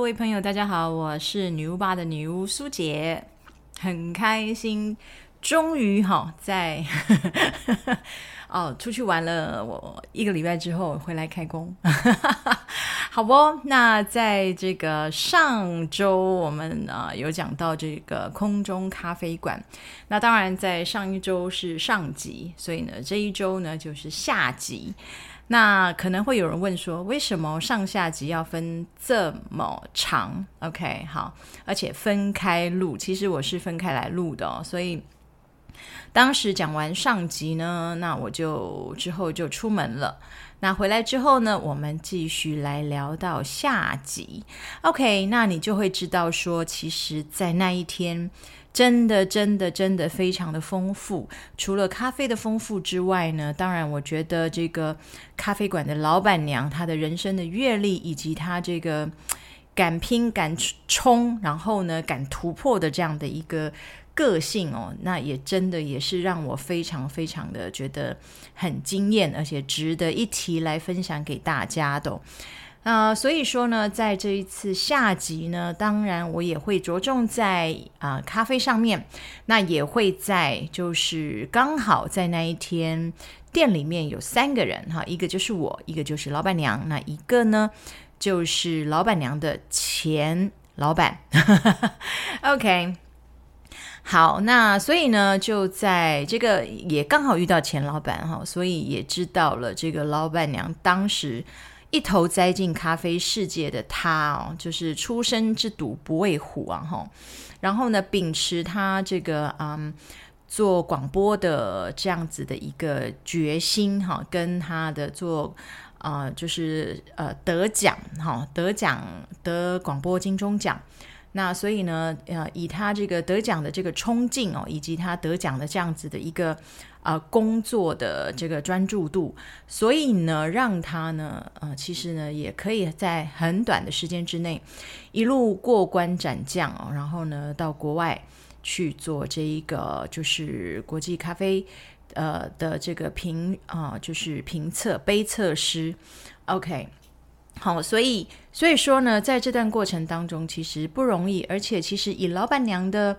位朋友大家好，我是女巫吧的女巫苏姐，很开心终于在出去玩了我1个礼拜之后回来开工好不，那在这个上周我们有讲到这个空中咖啡馆，那当然在上一周是上集，所以呢这一周呢就是下集。那可能会有人问说，为什么上下集要分这么长 ？OK， 好，而且分开录，其实我是分开来录的哦，所以当时讲完上集呢，那我就之后就出门了。那回来之后呢，我们继续来聊到下集。OK， 那你就会知道说，其实在那一天真的非常的丰富。除了咖啡的丰富之外呢，当然我觉得这个咖啡馆的老板娘她的人生的阅历，以及她这个敢拼敢冲，然后呢敢突破的这样的一个个性哦，那也真的也是让我非常的觉得很惊艳，而且值得一提来分享给大家的所以说呢，在这一次下集呢，当然我也会着重在咖啡上面，那也会在就是刚好在那一天店里面有3个人一个就是我，一个就是老板娘，那一个呢就是老板娘的前老板OK，好，那所以呢就在这个也刚好遇到前老板所以也知道了这个老板娘当时一头栽进咖啡世界的他就是初生之犊不畏虎然后呢秉持他这个做广播的这样子的一个决心跟他的做就是得奖得广播金钟奖，那所以呢以他这个得奖的这个冲劲以及他得奖的这样子的一个工作的这个专注度，所以呢让他呢其实呢也可以在很短的时间之内一路过关斩将然后呢到国外去做这一个就是国际咖啡的这个就是评测杯测师 OK， 好，所以说呢在这段过程当中其实不容易，而且其实以老板娘的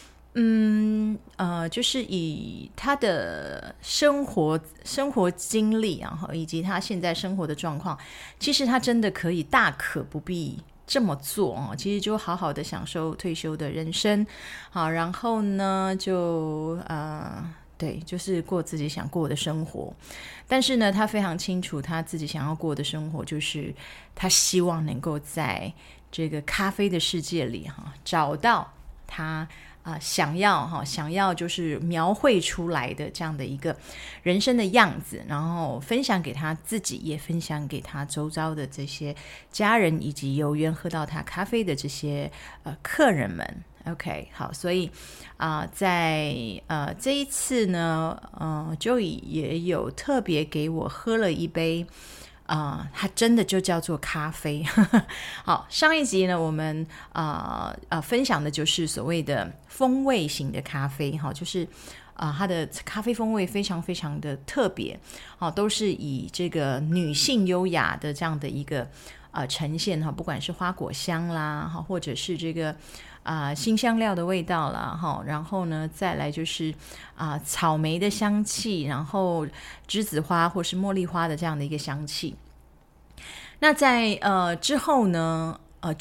就是以他的生活经历以及他现在生活的状况，其实他真的可以大可不必这么做其实就好好的享受退休的人生好，然后呢就对，就是过自己想过的生活。但是呢他非常清楚他自己想要过的生活，就是他希望能够在这个咖啡的世界里找到他想要就是描绘出来的这样的一个人生的样子，然后分享给他自己，也分享给他周遭的这些家人，以及有缘喝到他咖啡的这些客人们。OK， 好，所以在这一次呢Joey 也有特别给我喝了一杯它真的就叫做咖啡好，上一集呢我们分享的就是所谓的风味型的咖啡就是它的咖啡风味非常的特别都是以这个女性优雅的这样的一个呈现不管是花果香啦或者是这个辛香料的味道啦然后呢再来就是草莓的香气，然后栀子花或是茉莉花的这样的一个香气。那在之后呢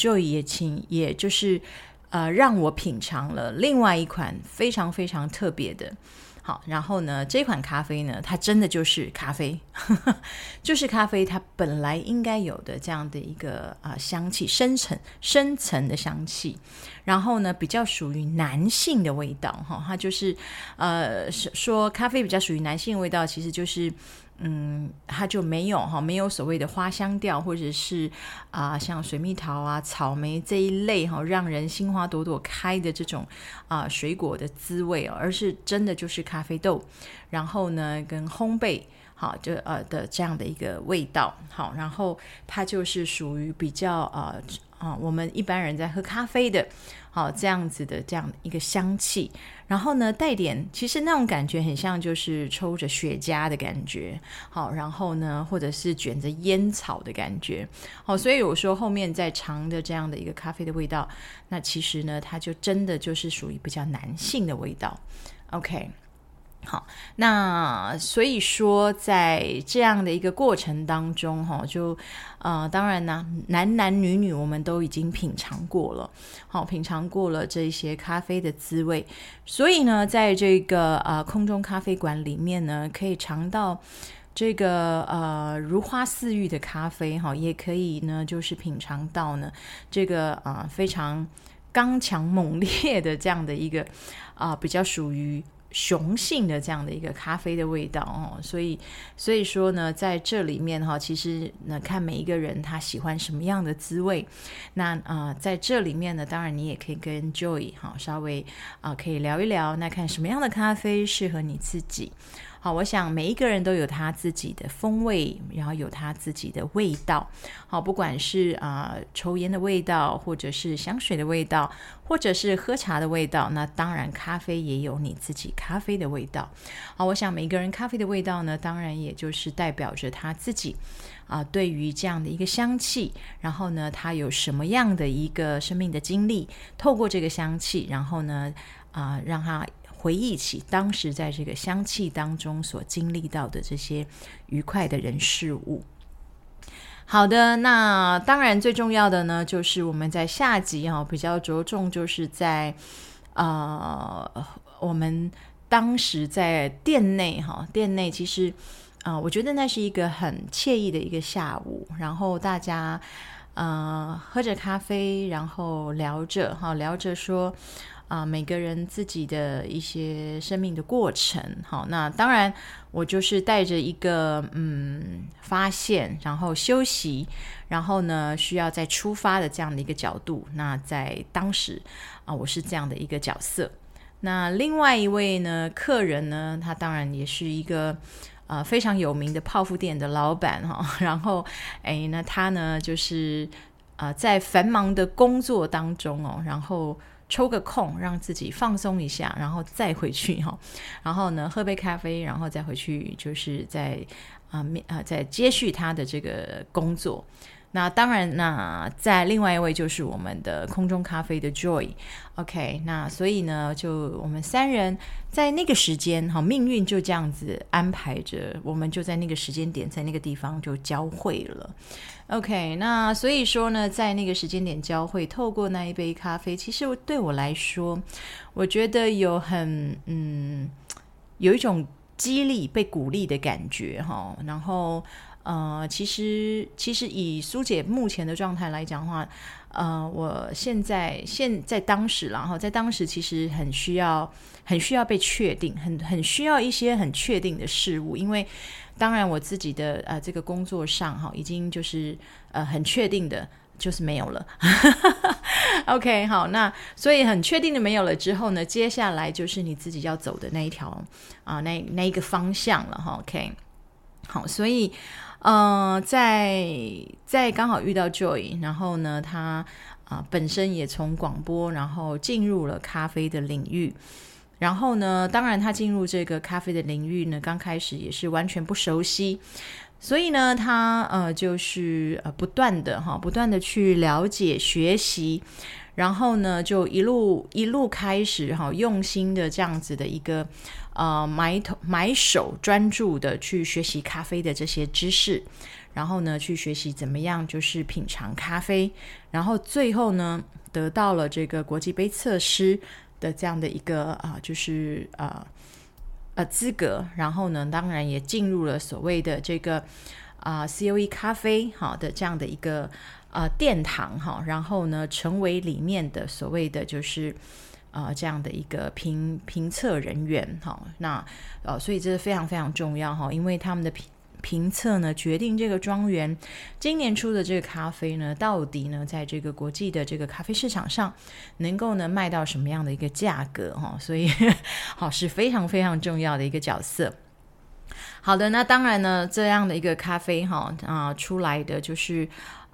Joey 也就是让我品尝了另外一款非常特别的好，然后呢这款咖啡呢它真的就是咖啡就是咖啡它本来应该有的这样的一个香气，深层的香气，然后呢比较属于男性的味道它就是说咖啡比较属于男性的味道，其实就是它就没有所谓的花香调，或者是像水蜜桃草莓这一类让人心花朵朵开的这种水果的滋味而是真的就是咖啡豆，然后呢跟烘焙的这样的一个味道好，然后它就是属于比较我们一般人在喝咖啡的这样子的这样一个香气，然后呢带点，其实那种感觉很像就是抽着雪茄的感觉，然后呢或者是卷着烟草的感觉，所以我说后面在尝的这样的一个咖啡的味道，那其实呢它就真的就是属于比较男性的味道。 OK，好，那所以说在这样的一个过程当中就当然呢男男女女我们都已经品尝过了，品尝过了这些咖啡的滋味，所以呢在这个空中咖啡馆里面呢可以尝到这个如花似玉的咖啡，也可以呢就是品尝到呢这个非常刚强猛烈的这样的一个比较属于雄性的这样的一个咖啡的味道所以说呢在这里面其实呢看每一个人他喜欢什么样的滋味，那在这里面呢当然你也可以跟 Joy 稍微可以聊一聊，那看什么样的咖啡适合你自己。好，我想每一个人都有他自己的风味，然后有他自己的味道。好，不管是抽烟的味道，或者是香水的味道，或者是喝茶的味道，那当然咖啡也有你自己咖啡的味道。好，我想每一个人咖啡的味道呢，当然也就是代表着他自己对于这样的一个香气，然后呢他有什么样的一个生命的经历，透过这个香气，然后呢让他回忆起当时在这个香气当中所经历到的这些愉快的人事物。好的，那当然最重要的呢就是我们在下集比较着重就是在我们当时在店内其实我觉得那是一个很惬意的一个下午，然后大家喝着咖啡，然后聊着说每个人自己的一些生命的过程。好，那当然我就是带着一个发现，然后休息，然后呢需要再出发的这样的一个角度，那在当时我是这样的一个角色。那另外一位呢客人呢，他当然也是一个非常有名的泡芙店的老板然后那他呢就是在繁忙的工作当中然后抽个空让自己放松一下，然后再回去然后呢喝杯咖啡，然后再回去就是再接续他的这个工作。那当然，那在另外一位就是我们的空中咖啡的 Joy。 OK， 那所以呢就我们三人在那个时间命运就这样子安排着，我们就在那个时间点在那个地方就交汇了。 OK， 那所以说呢在那个时间点交汇，透过那一杯咖啡，其实对我来说我觉得有有一种激励被鼓励的感觉然后其实以苏姐目前的状态来讲的话，我现在当时啦在当时其实很需要被确定，很需要一些很确定的事物，因为当然我自己的这个工作上已经就是很确定的就是没有了OK， 好，那所以很确定的没有了之后呢，接下来就是你自己要走的那一条那一个方向了OK， 好，所以在刚好遇到 Joy， 然后呢他本身也从广播然后进入了咖啡的领域，然后呢当然他进入这个咖啡的领域呢，刚开始也是完全不熟悉，所以呢他就是不断的去了解学习，然后呢就一路开始用心的这样子的一个埋首专注的去学习咖啡的这些知识，然后呢去学习怎么样就是品尝咖啡，然后最后呢得到了这个国际杯测师的这样的一个就是资格，然后呢当然也进入了所谓的这个COE 咖啡的这样的一个殿堂然后呢成为里面的所谓的就是这样的一个评测人员那所以这是非常非常重要因为他们的评测呢决定这个庄园今年出的这个咖啡呢到底呢在这个国际的这个咖啡市场上能够呢卖到什么样的一个价格所以是非常非常重要的一个角色。好的，那当然呢这样的一个咖啡出来的就是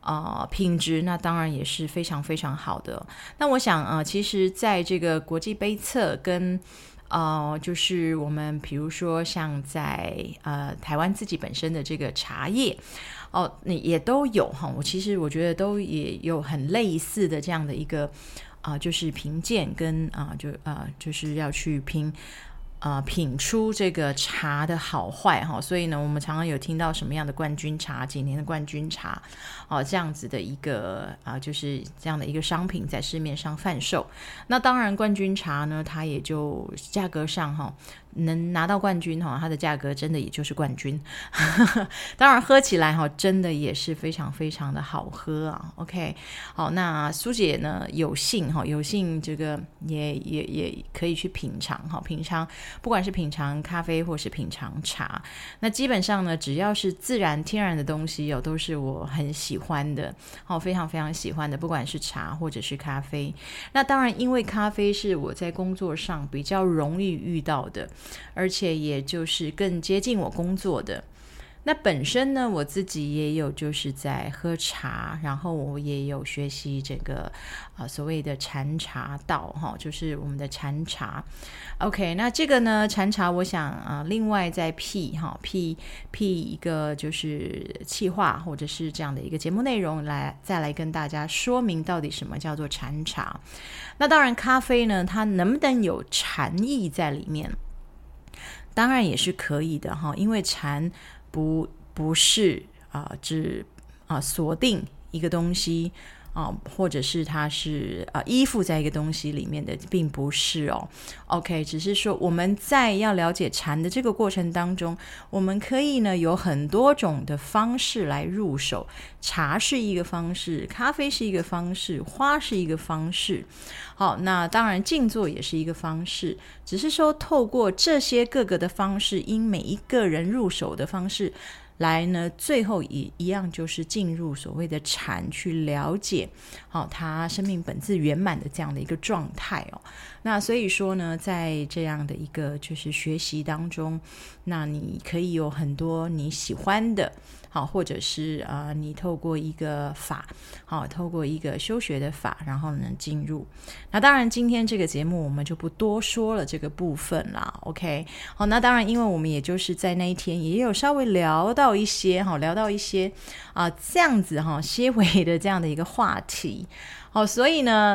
品质，那当然也是非常非常好的。那我想其实在这个国际杯测跟就是我们比如说像在台湾自己本身的这个茶叶也都有哈。我觉得都也有很类似的这样的一个就是评鉴跟就是要去品出这个茶的好坏哈。所以呢，我们常常有听到什么样的冠军茶，几年的冠军茶这样子的一个就是这样的一个商品在市面上贩售。那当然冠军茶呢，它也就价格上能拿到冠军它的价格真的也就是冠军当然喝起来真的也是非常非常的好喝啊。 OK， 好，那苏姐呢有幸这个也可以去品尝不管是品尝咖啡或是品尝茶，那基本上呢只要是自然天然的东西都是我很喜欢的非常非常喜欢的，不管是茶或者是咖啡。那当然因为咖啡是我在工作上比较容易遇到的，而且也就是更接近我工作的。那本身呢我自己也有就是在喝茶，然后我也有学习这个所谓的禅茶道就是我们的禅茶。 OK， 那这个呢禅茶我想另外再辟一个就是企划或者是这样的一个节目内容再来跟大家说明到底什么叫做禅茶。那当然咖啡呢它能不能有禅意在里面，当然也是可以的因为禅不是只锁定一个东西或者是它是依附在一个东西里面的，并不是OK， 只是说我们在要了解禅的这个过程当中，我们可以呢有很多种的方式来入手。茶是一个方式，咖啡是一个方式，花是一个方式，好，那当然静坐也是一个方式，只是说透过这些各个的方式，因每一个人入手的方式来呢，最后一样就是进入所谓的禅，去了解他生命本自圆满的这样的一个状态那所以说呢，在这样的一个就是学习当中，那你可以有很多你喜欢的或者是你透过一个法透过一个修学的法，然后呢进入。那当然今天这个节目我们就不多说了这个部分啦 OK， 好，那当然因为我们也就是在那一天也有稍微聊到一些这样子些微的这样的一个话题所以呢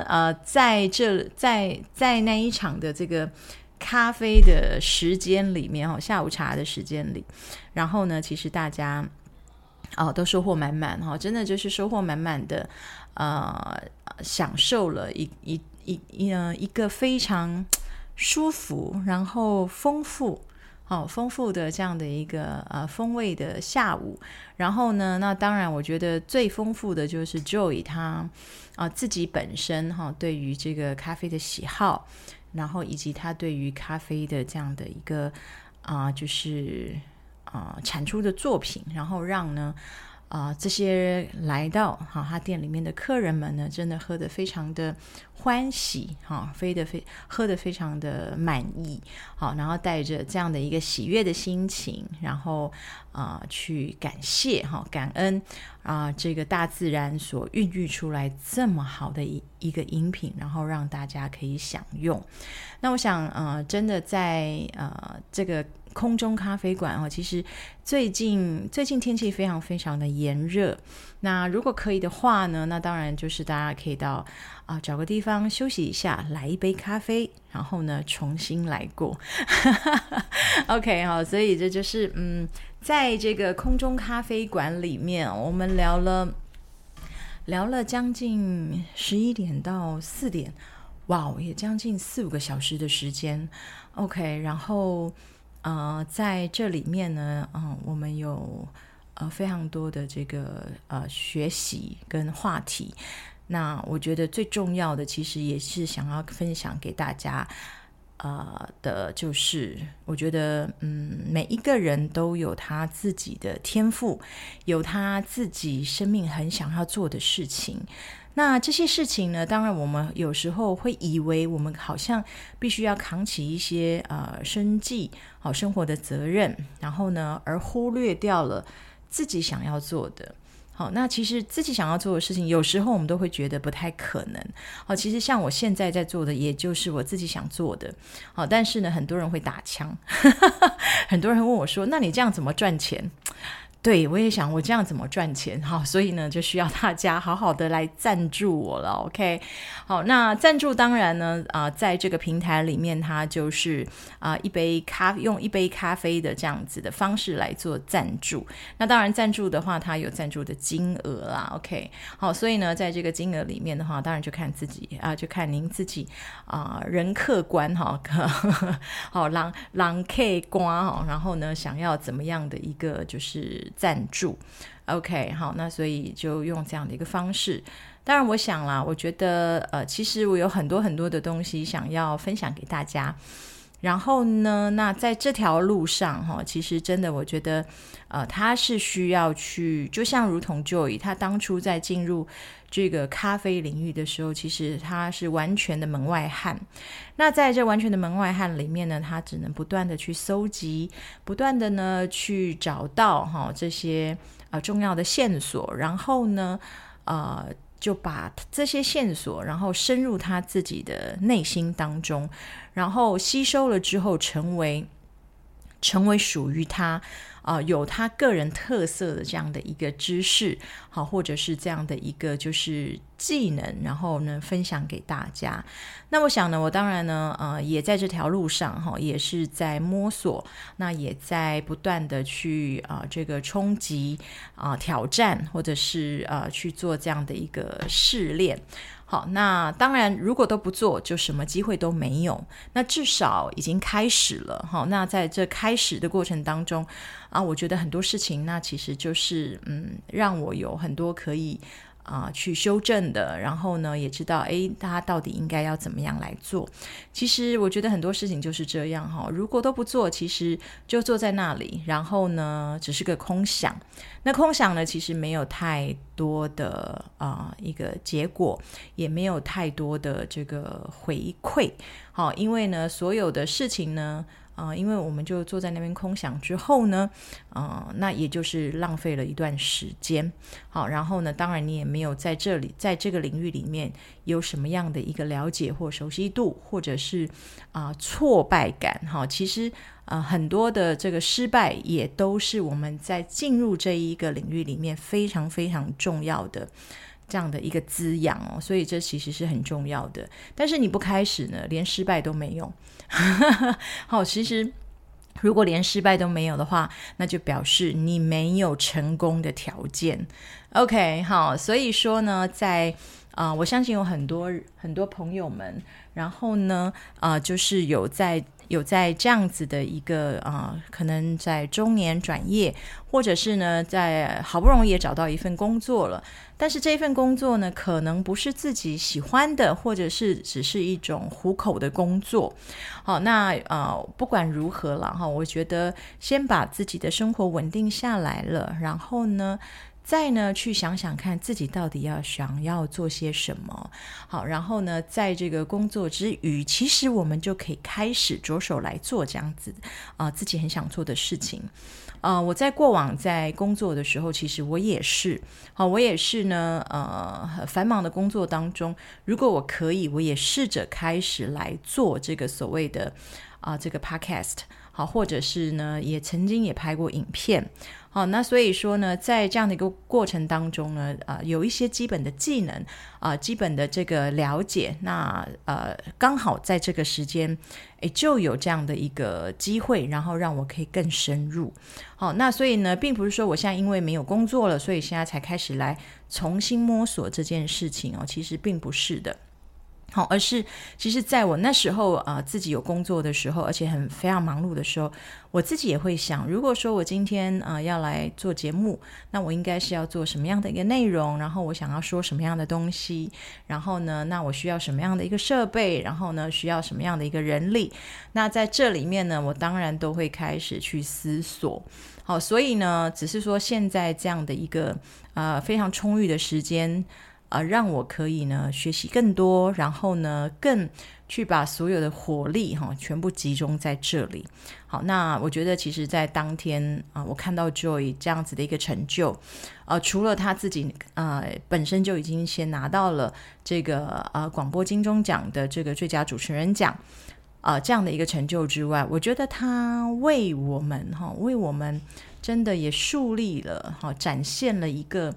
在那一场的这个咖啡的时间里面下午茶的时间里，然后呢其实大家都收获满满真的就是收获满满的享受了一个非常舒服然后丰富的这样的一个风味的下午。然后呢那当然我觉得最丰富的就是 Joy 他自己本身对于这个咖啡的喜好，然后以及他对于咖啡的这样的一个就是产出的作品，然后让呢这些来到他店里面的客人们呢，真的喝得非常的欢喜喝得非常的满意然后带着这样的一个喜悦的心情，然后去感谢感恩这个大自然所孕育出来这么好的一个饮品，然后让大家可以享用。那我想真的在这个空中咖啡馆其实最近天气非常非常的炎热，那如果可以的话呢，那当然就是大家可以到找个地方休息一下，来一杯咖啡，然后呢重新来过OK 好，所以这就是在这个空中咖啡馆里面我们聊了将近11点到4点，哇，也将近4-5个小时的时间 OK， 然后在这里面呢我们有非常多的这个学习跟话题。那我觉得最重要的其实也是想要分享给大家的就是我觉得每一个人都有他自己的天赋，有他自己生命很想要做的事情。那这些事情呢，当然我们有时候会以为我们好像必须要扛起一些生计生活的责任，然后呢而忽略掉了自己想要做的好，那其实自己想要做的事情，有时候我们都会觉得不太可能。好，其实像我现在在做的，也就是我自己想做的。好，但是呢，很多人会打枪，很多人问我说：“那你这样怎么赚钱？”对，我也想我这样怎么赚钱，好，所以呢就需要大家好好的来赞助我了 OK。 好，那赞助当然呢在这个平台里面它就是用一杯咖啡的这样子的方式来做赞助。那当然赞助的话它有赞助的金额啦 OK。 好，所以呢在这个金额里面的话当然就看自己就看您自己人客观好，人客观然后呢想要怎么样的一个就是赞助 OK。 好，那所以就用这样的一个方式。当然我想啦，我觉得其实我有很多很多的东西想要分享给大家，然后呢那在这条路上其实真的我觉得他是需要去，就像如同 Joy 他当初在进入这个咖啡领域的时候，其实他是完全的门外汉。那在这完全的门外汉里面呢，他只能不断的去搜集，不断的呢去找到这些重要的线索，然后呢就把这些线索然后深入他自己的内心当中，然后吸收了之后成为属于他有他个人特色的这样的一个知识，好，或者是这样的一个就是技能，然后呢分享给大家。那我想呢我当然呢也在这条路上也是在摸索，那也在不断的去这个冲击挑战，或者是去做这样的一个试炼。好，那当然如果都不做就什么机会都没有，那至少已经开始了。好，那在这开始的过程当中我觉得很多事情那其实就是让我有很多可以去修正的，然后呢也知道大家到底应该要怎么样来做。其实我觉得很多事情就是这样如果都不做，其实就坐在那里，然后呢只是个空想。那空想呢其实没有太多的一个结果，也没有太多的这个回馈。好，因为呢所有的事情呢因为我们就坐在那边空想之后呢那也就是浪费了一段时间。好，然后呢当然你也没有在这个领域里面有什么样的一个了解或熟悉度，或者是挫败感。其实很多的这个失败也都是我们在进入这一个领域里面非常非常重要的这样的一个滋养所以这其实是很重要的。但是你不开始呢，连失败都没有好，其实如果连失败都没有的话，那就表示你没有成功的条件 OK。 好，所以说呢在我相信有很多朋友们，然后呢就是有在这样子的一个可能在中年转业，或者是呢在好不容易也找到一份工作了，但是这份工作呢可能不是自己喜欢的，或者是只是一种糊口的工作。好，那不管如何了我觉得先把自己的生活稳定下来了，然后呢再呢去想想看自己到底想要做些什么。好，然后呢在这个工作之余，其实我们就可以开始着手来做这样子自己很想做的事情。我在过往在工作的时候，其实我也是呢繁忙的工作当中，如果我可以，我也试着开始来做这个所谓的这个 podcast。好，或者是呢也曾经也拍过影片。好，那所以说呢在这样的一个过程当中呢有一些基本的技能基本的这个了解，那刚好在这个时间就有这样的一个机会，然后让我可以更深入。好，那所以呢并不是说我现在因为没有工作了，所以现在才开始来重新摸索这件事情其实并不是的。好，而是其实在我那时候自己有工作的时候，而且非常忙碌的时候，我自己也会想，如果说我今天要来做节目，那我应该是要做什么样的一个内容，然后我想要说什么样的东西，然后呢那我需要什么样的一个设备，然后呢需要什么样的一个人力。那在这里面呢我当然都会开始去思索。好，所以呢只是说现在这样的一个非常充裕的时间让我可以呢学习更多，然后呢更去把所有的火力全部集中在这里。好，那我觉得其实在当天我看到 Joy 这样子的一个成就，除了他自己本身就已经先拿到了这个广播金钟奖的这个最佳主持人奖这样的一个成就之外，我觉得他为我们真的也树立了展现了一个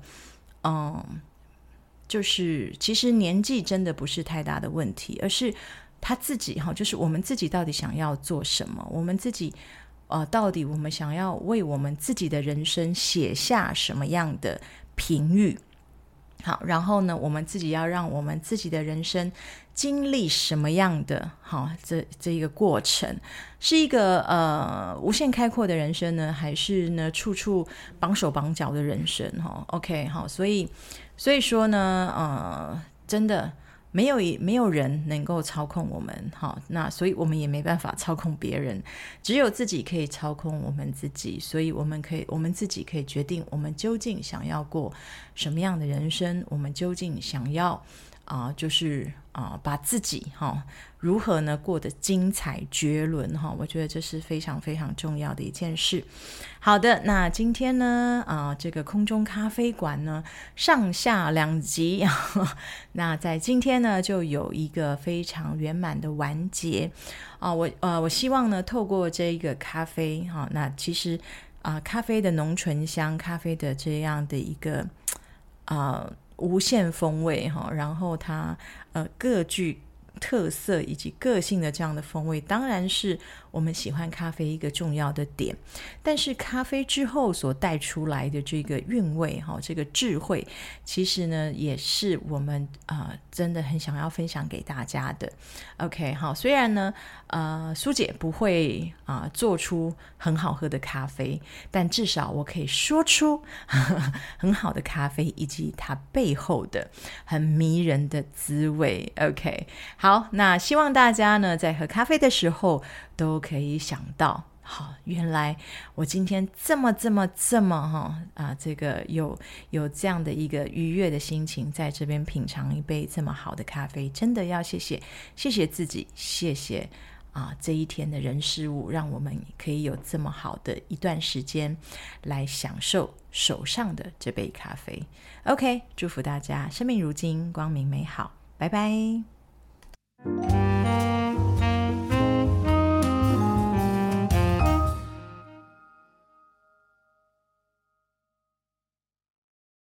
就是其实年纪真的不是太大的问题，而是他自己就是我们自己到底想要做什么，我们自己到底我们想要为我们自己的人生写下什么样的评语。好，然后呢，我们自己要让我们自己的人生经历什么样的这一个过程，是一个无限开阔的人生呢，还是呢处处绑手绑脚的人生？OK， 好，所以说呢，真的没有人能够操控我们，那所以我们也没办法操控别人，只有自己可以操控我们自己，所以我们自己可以决定我们究竟想要过什么样的人生，我们究竟想要就是把自己如何呢过得精彩绝伦我觉得这是非常非常重要的一件事。好的，那今天呢这个空中咖啡馆呢上下2集那在今天呢就有一个非常圆满的完结我希望呢透过这个咖啡那其实咖啡的浓醇香，咖啡的这样的一个无限风味然后它各具特色以及个性的这样的风味，当然是我们喜欢咖啡一个重要的点。但是咖啡之后所带出来的这个韵味这个智慧，其实呢也是我们真的很想要分享给大家的。 OK， 好，虽然呢苏姐不会做出很好喝的咖啡，但至少我可以说出很好的咖啡以及它背后的很迷人的滋味。 OK， 好，那希望大家呢在喝咖啡的时候都可以想到原来我今天这么这个有这样的一个愉悦的心情，在这边品尝一杯这么好的咖啡，真的要谢谢自己，谢谢这一天的人事物，让我们可以有这么好的一段时间来享受手上的这杯咖啡。 OK， 祝福大家生命如金，光明美好，拜拜。